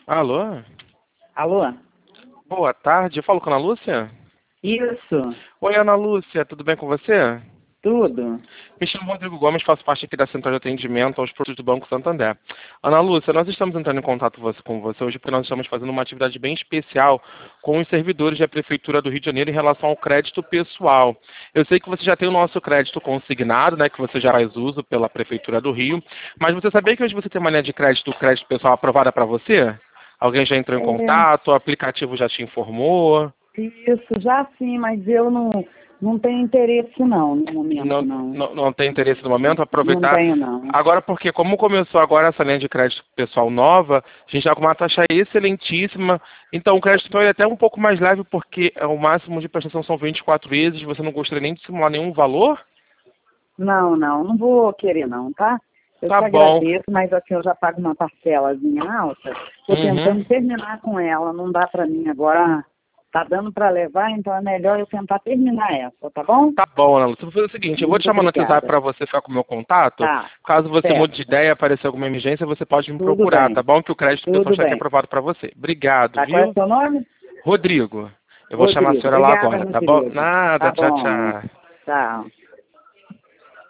Alô? Alô? Boa tarde, eu falo com a Ana Lúcia? Isso, Oi, Ana Lúcia, tudo bem com você? tudo. Me chamo Rodrigo Gomes, faço parte aqui da Central de Atendimento aos Produtos do Banco Santander. Ana Lúcia, nós estamos entrando em contato com você hoje porque nós estamos fazendo uma atividade bem especial com os servidores da Prefeitura do Rio de Janeiro em relação ao crédito pessoal. Eu sei que você já tem o nosso crédito consignado, né, que você já faz uso pela Prefeitura do Rio, mas você sabia que hoje você tem uma linha de crédito pessoal aprovada para você? Alguém já entrou em É, contato, o aplicativo já te informou? isso, já sim, mas eu não tenho interesse não, no momento Não, não. não tem interesse no momento, Não aproveitar. tenho não. Agora, porque como começou agora essa linha de crédito pessoal nova, a gente está com uma taxa excelentíssima. Então, o crédito pessoal é até um pouco mais leve, porque o máximo de prestação são 24 vezes. Você não gostaria nem de simular nenhum valor? Não vou querer não, tá? Eu Tá te bom. agradeço, mas assim, eu já pago uma parcelazinha alta. Estou Uhum. tentando terminar com ela, não dá para mim agora. Tá dando para levar, então é melhor eu tentar terminar essa, tá bom? Tá bom, Ana Lúcia. Eu vou fazer o seguinte, eu vou te Muito chamar no WhatsApp obrigada. para você ficar com o meu contato. Tá, Caso você mude certo. de ideia, aparecer alguma emergência, você pode me Tudo procurar, tá bem, bom? Que o crédito pessoal tudo está aqui bem. aprovado para você. Obrigado, Tá, qual é o viu? seu nome? Rodrigo. Eu vou chamar a Rodrigo. senhora lá Obrigada, agora, meu tá bom? querido. Nada, Tá tchau, bom. tchau. Tchau.